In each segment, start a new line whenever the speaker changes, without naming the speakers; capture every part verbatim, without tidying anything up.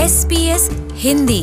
S B S Hindi.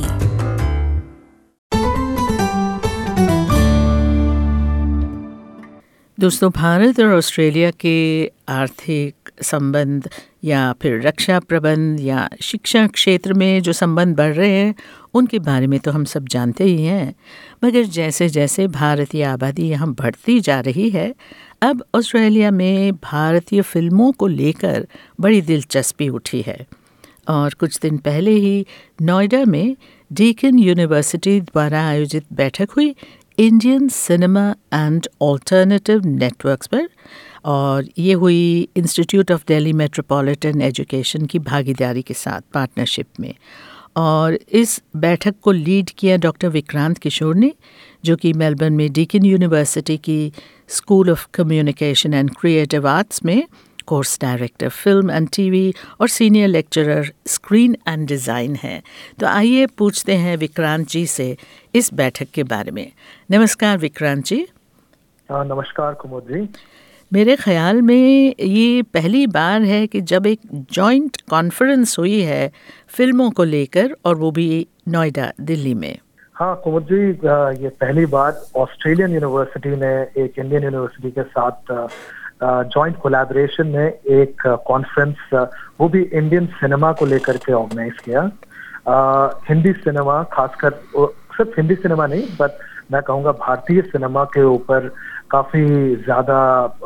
दोस्तों, भारत और Australia के आर्थिक संबंध या फिर रक्षा प्रबंध या शिक्षा क्षेत्र में जो संबंध बढ़ रहे हैं उनके बारे में तो हम सब जानते ही हैं। मगर जैसे जैसे भारतीय आबादी यहाँ बढ़ती जा रही है, अब ऑस्ट्रेलिया में भारतीय फिल्मों को लेकर बड़ी दिलचस्पी उठी है। और कुछ दिन पहले ही नोएडा में डीकन यूनिवर्सिटी द्वारा आयोजित बैठक हुई Indian cinema and alternative networks पर, और ये हुई institute of Delhi metropolitan education की भागीदारी के साथ पार्टनरशिप में। और इस बैठक को लीड किया डॉक्टर विक्रांत किशोर ने, जो कि मेलबर्न में डीकन यूनिवर्सिटी की school of communication and creative arts में course director film and TV और senior lecturer screen and design है। तो आइए पूछते हैं विक्रांत जी से इस बैठक के बारे में। नमस्कार विक्रांत जी।
हाँ, नमस्कार कुमुद जी।
मेरे ख्याल में ये पहली बार है कि जब एक जॉइंट कॉन्फ्रेंस हुई है फिल्मों को लेकर, और वो भी नोएडा दिल्ली में।
हाँ कुमुद जी, ये पहली बार ऑस्ट्रेलियन यूनिवर्सिटी ने एक इंडियन यूनिवर्सिटी के साथ जॉइंट कोलैबोरेशन में एक कॉन्फ्रेंस, वो भी इंडियन सिनेमा को लेकर के ऑर्गेनाइज किया। आ, हिंदी सिनेमा, खासकर सिर्फ हिंदी सिनेमा नहीं, बट मैं कहूँगा भारतीय सिनेमा के ऊपर काफ़ी ज़्यादा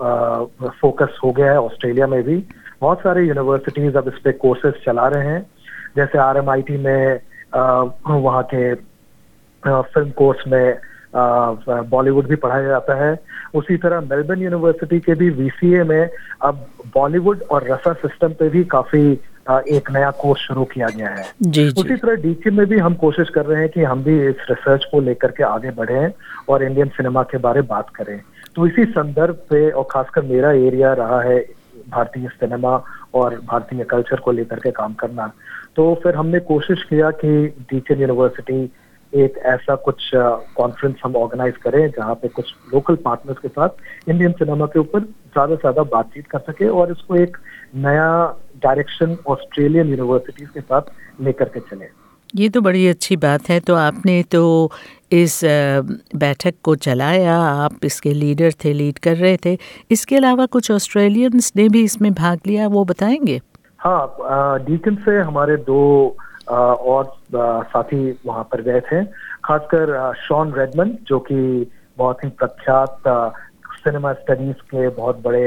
फोकस हो गया है ऑस्ट्रेलिया में भी। बहुत सारे यूनिवर्सिटीज़ अब इस पे कोर्सेज चला रहे हैं, जैसे आर एम आई टी में आ, वहाँ के आ, फिल्म कोर्स में बॉलीवुड भी पढ़ाया जाता है। उसी तरह मेलबर्न यूनिवर्सिटी के भी वी सी ए में अब बॉलीवुड और रसा सिस्टम पे भी काफी एक नया कोर्स शुरू किया गया है।
जी, जी।
उसी तरह डीके में भी हम कोशिश कर रहे हैं कि हम भी इस रिसर्च को लेकर के आगे बढ़े और इंडियन सिनेमा के बारे बात करें। तो इसी संदर्भ पे, और खासकर मेरा एरिया रहा है भारतीय सिनेमा और भारतीय कल्चर को लेकर के काम करना, तो फिर हमने कोशिश किया कि डीके यूनिवर्सिटी एक ऐसा कुछ कॉन्फ्रेंस हम ऑर्गेनाइज करें जहाँ पे कुछ लोकल पार्टनर्स के साथ इंडियन सिनेमा के ऊपर ज़्यादा से ज़्यादा बातचीत कर सके और इसको एक नया डायरेक्शन ऑस्ट्रेलियन यूनिवर्सिटीज़ के साथ लेकर के चले।
ये तो बड़ी अच्छी बात है। तो आपने तो इस बैठक को चलाया, आप इसके लीडर थे, लीड कर रहे थे। इसके अलावा कुछ ऑस्ट्रेलियंस ने भी इसमें भाग लिया, वो बताएंगे?
हाँ, डीकन से हमारे दो और साथी वहां पर गए थे, खासकर शॉन रेडमंड, जो कि बहुत ही प्रख्यात सिनेमा स्टडीज के बहुत बड़े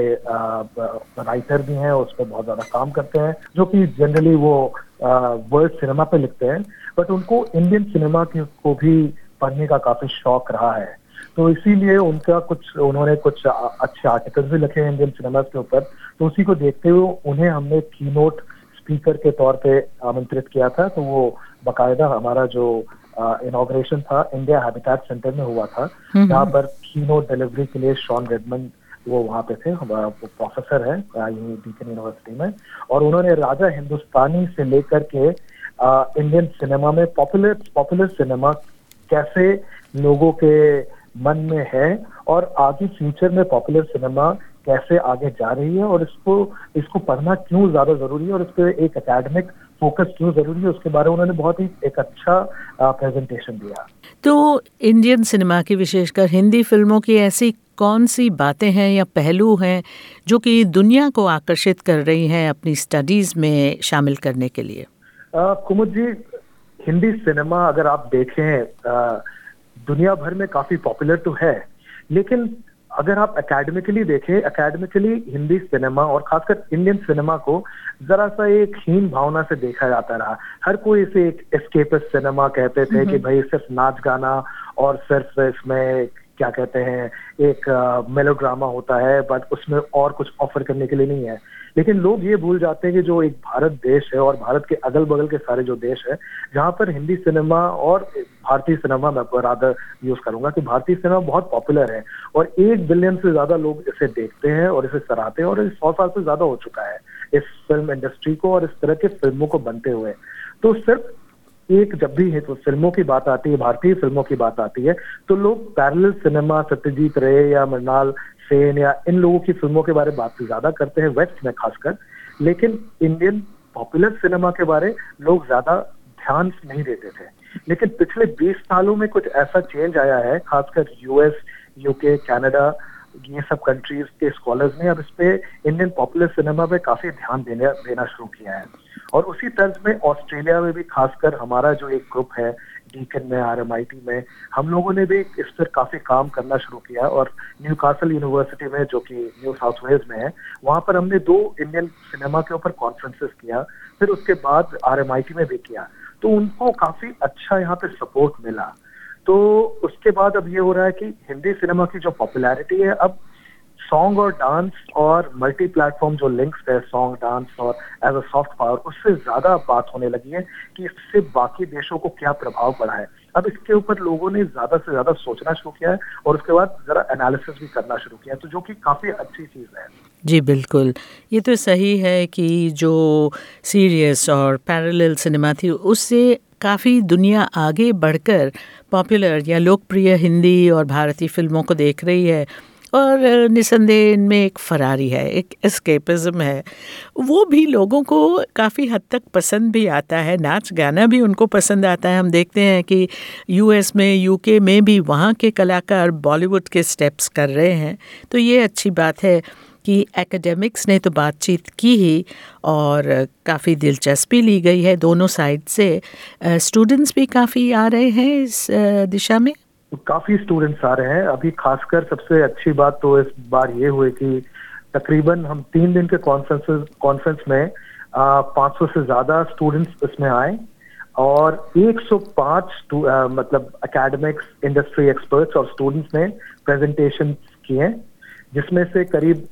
राइटर भी हैं, उस पर बहुत ज्यादा काम करते हैं, जो कि जनरली वो वर्ल्ड सिनेमा पे लिखते हैं, बट उनको इंडियन सिनेमा को भी पढ़ने का काफी शौक रहा है। तो इसीलिए उनका कुछ उन्होंने कुछ अच्छे आर्टिकल्स भी लिखे हैं इंडियन सिनेमा के ऊपर। तो उसी को देखते हुए उन्हें हमने कीनोट स्पीकर के तौर पे आमंत्रित किया था। तो वो बाकायदा हमारा जो इनॉग्रेशन था इंडिया हैबिटेट सेंटर में हुआ था, जहाँ पर कीनोट डिलीवरी के लिए शॉन रेडमंड वो वहाँ पे थे। हमारा प्रोफेसर है डीकन यूनिवर्सिटी में, और उन्होंने राजा हिंदुस्तानी से लेकर के इंडियन सिनेमा में पॉपुलर पॉपुलर सिनेमा कैसे लोगों के मन में है और आगे फ्यूचर में पॉपुलर सिनेमा कैसे आगे जा रही है और इसको इसको पढ़ना क्यों ज्यादा जरूरी है और इस पे एक एकेडमिक फोकस क्यों जरूरी है, उसके बारे में उन्होंने बहुत ही एक अच्छा प्रेजेंटेशन दिया।
तो इंडियन सिनेमा की, विशेषकर हिंदी फिल्मों की, ऐसी कौन सी बातें हैं या पहलू हैं जो कि दुनिया को आकर्षित कर रही हैं अपनी स्टडीज में शामिल करने के लिए?
कुमुद जी, हिंदी सिनेमा अगर आप देखें आ, दुनिया भर में काफी पॉपुलर तो है, लेकिन अगर आप एकेडमिकली देखें, एकेडमिकली हिंदी सिनेमा और खासकर इंडियन सिनेमा को जरा सा एक हीन भावना से देखा जाता रहा। हर कोई इसे एक एस्केपिस्ट सिनेमा कहते थे कि भाई सिर्फ नाच गाना और सिर्फ इसमें क्या कहते हैं एक मेलोड्रामा होता है, बट उसमें और कुछ ऑफर करने के लिए नहीं है। लेकिन लोग ये भूल जाते हैं कि जो एक भारत देश है और भारत के अगल बगल के सारे जो देश है, जहाँ पर हिंदी सिनेमा और भारतीय सिनेमा, मैं रादर यूज करूंगा कि भारतीय सिनेमा बहुत पॉपुलर है और एक बिलियन से ज्यादा लोग इसे देखते हैं और इसे सराहते हैं, और सौ साल से ज्यादा हो चुका है इस फिल्म इंडस्ट्री को और इस तरह के फिल्मों को बनते हुए। तो सिर्फ एक जब भी है तो फिल्मों की बात आती है, भारतीय फिल्मों की बात आती है, तो लोग पैरेलल सिनेमा, सत्यजीत रे या मृणाल सेन या इन लोगों की फिल्मों के बारे में बात ज्यादा करते हैं वेस्ट में खासकर, लेकिन इंडियन पॉपुलर सिनेमा के बारे लोग ज्यादा ध्यान नहीं देते थे। लेकिन पिछले बीस सालों में कुछ ऐसा चेंज आया है, खासकर यूएस, यूके, कनाडा, ये सब कंट्रीज के स्कॉलर्स ने अब इस पे इंडियन पॉपुलर सिनेमा पे काफी ध्यान देने देना शुरू किया है। और उसी तर्ज में ऑस्ट्रेलिया में भी खासकर हमारा जो एक ग्रुप है डीकन में, आरएमआईटी में, हम लोगों ने भी इस पर काफी काम करना शुरू किया। और न्यूकासल यूनिवर्सिटी में, जो कि न्यू साउथ वेल्स में है, वहां पर हमने दो इंडियन सिनेमा के ऊपर कॉन्फ्रेंसेस किया, फिर उसके बाद आरएमआईटी में भी किया। तो उनको काफी अच्छा यहाँ पे सपोर्ट मिला। तो उसके बाद अब ये हो रहा है कि हिंदी सिनेमा की जो पॉपुलैरिटी है, अब सॉन्ग और डांस और मल्टी प्लेटफॉर्म जो लिंक्स है सॉन्ग, डांस और एज अ सॉफ्ट पावर, उससे ज्यादा बात होने लगी है कि इससे बाकी देशों को क्या प्रभाव पड़ा है। अब इसके ऊपर लोगों ने ज्यादा से ज्यादा सोचना शुरू किया है और उसके बाद जरा एनालिसिस भी करना शुरू किया, तो जो कि काफी अच्छी चीज है।
जी बिल्कुल, ये तो सही है कि जो सीरियस और पैरेलल सिनेमा थी उससे काफ़ी दुनिया आगे बढ़कर पॉपुलर या लोकप्रिय हिंदी और भारतीय फिल्मों को देख रही है। और निसंदेह इनमें एक फरारी है, एक एस्केपिज्म है, वो भी लोगों को काफ़ी हद तक पसंद भी आता है। नाच गाना भी उनको पसंद आता है। हम देखते हैं कि यूएस में, यूके में भी वहाँ के कलाकार बॉलीवुड के स्टेप्स कर रहे हैं। तो ये अच्छी बात है कि एकेडमिक्स ने तो बातचीत की ही और काफ़ी दिलचस्पी ली गई है दोनों साइड से। स्टूडेंट्स भी काफ़ी आ रहे हैं इस दिशा में।
काफी स्टूडेंट्स आ रहे हैं। अभी खासकर सबसे अच्छी बात तो इस बार ये हुई कि तकरीबन हम तीन दिन के कॉन्फ्रेंस कॉन्फ्रेंस में पाँच सौ से ज्यादा स्टूडेंट्स इसमें आए और एक सौ पाँच आ, मतलब एकेडमिक्स, इंडस्ट्री एक्सपर्ट्स और स्टूडेंट्स ने प्रेजेंटेशन किए, जिसमें से करीब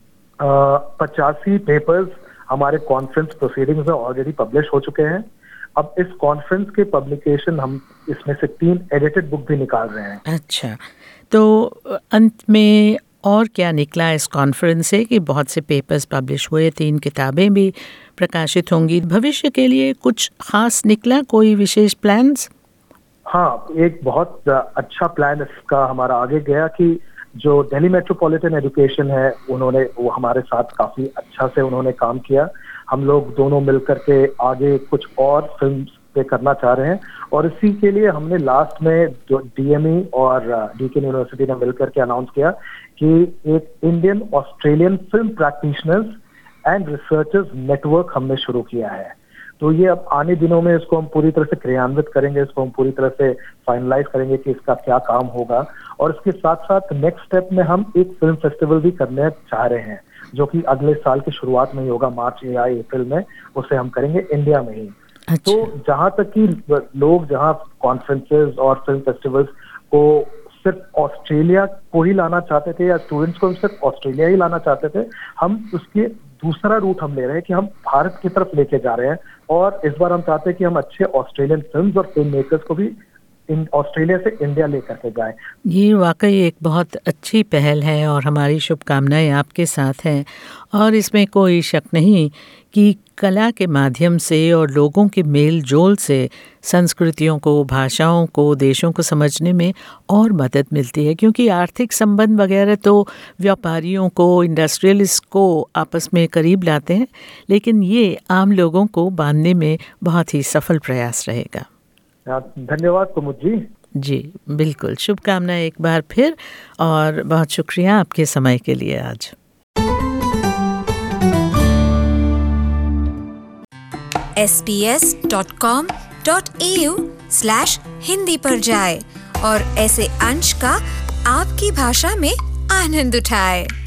पचासी पेपर्स हमारे कॉन्फ्रेंस प्रोसीडिंग्स में ऑलरेडी पब्लिश हो चुके हैं। अब इस कॉन्फ्रेंस के पब्लिकेशन हम इसमें से तीन एडिटेड बुक भी निकाल रहे हैं।
अच्छा, तो अंत में और क्या निकला इस कॉन्फ्रेंस से कि बहुत से पेपर्स पब्लिश हुए, तीन किताबें भी प्रकाशित होंगी। भविष्य के लिए कुछ खास निकला, कोई विशेष प्लान्स?
हाँ, एक बहुत अच्छा प्लान इसका हमारा आगे गया कि जो दिल्ली मेट्रोपॉलिटन एजुकेशन है, उन्होंने वो हमारे साथ काफी अच्छा से उन्होंने काम किया। हम लोग दोनों मिलकर के आगे कुछ और फिल्म पे करना चाह रहे हैं और इसी के लिए हमने लास्ट में जो डीएमई और डीकेन यूनिवर्सिटी ने मिलकर के अनाउंस किया कि एक Indian Australian film practitioners and researchers network हमने शुरू किया है। तो ये अब आने दिनों में इसको हम पूरी तरह से क्रियान्वित करेंगे, इसको हम पूरी तरह से फाइनलाइज करेंगे कि इसका क्या काम होगा। और इसके साथ साथ नेक्स्ट स्टेप में हम एक फिल्म फेस्टिवल भी करने चाह रहे हैं, जो कि अगले साल की शुरुआत में ही होगा, मार्च या अप्रैल में, उसे हम करेंगे इंडिया में ही। अच्छा। तो जहां तक कि लोग जहां कॉन्फ्रेंसेस और फिल्म फेस्टिवल्स को सिर्फ ऑस्ट्रेलिया को ही लाना चाहते थे या स्टूडेंट्स को सिर्फ ऑस्ट्रेलिया ही लाना चाहते थे, हम उसके दूसरा रूट हम ले रहे हैं कि हम भारत की तरफ लेके जा रहे हैं। और इस बार हम चाहते हैं कि हम अच्छे ऑस्ट्रेलियन फिल्म्स और फिल्म मेकर्स को भी ऑस्ट्रेलिया से इंडिया लेकर के जाएं।
ये वाकई एक बहुत अच्छी पहल है और हमारी शुभकामनाएं आपके साथ हैं। और इसमें कोई शक नहीं कि कला के माध्यम से और लोगों के मेल जोल से संस्कृतियों को, भाषाओं को, देशों को समझने में और मदद मिलती है, क्योंकि आर्थिक संबंध वगैरह तो व्यापारियों को, इंडस्ट्रियलिस्ट को आपस में करीब लाते हैं, लेकिन ये आम लोगों को बांधने में बहुत ही सफल प्रयास रहेगा।
धन्यवाद कुमुद जी।
जी बिल्कुल, शुभकामनाएं एक बार फिर और बहुत शुक्रिया आपके समय के लिए आज।
S B S dot com dot A U slash Hindi पर जाए और ऐसे अंश का आपकी भाषा में आनंद उठाए।